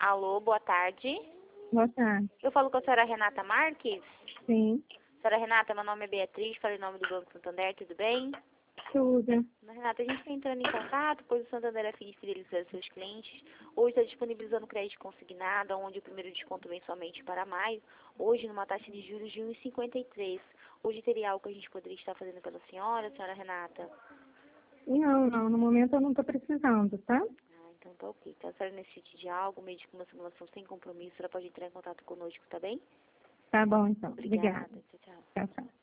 Alô, boa tarde. Boa tarde. Eu falo com a senhora Renata Marques. Sim, Senhora Renata, meu nome é Beatriz, falei em nome do Banco Santander, tudo bem? tudo. Renata, a gente está entrando em contato, pois o Santander é fim de fidelizar seus clientes. Hoje está disponibilizando crédito consignado, onde o primeiro desconto vem somente para maio. Hoje, numa taxa de juros de 1,53. Hoje teria algo que a gente poderia estar fazendo pela senhora Renata? Não, no momento eu não estou precisando, tá? Ah, então tá ok. Caso a senhora necessite de algo, meio de uma simulação sem compromisso, ela pode entrar em contato conosco, tá bem? Tá bom, então. Obrigada. Obrigada. Tchau, tchau. Tchau, tchau.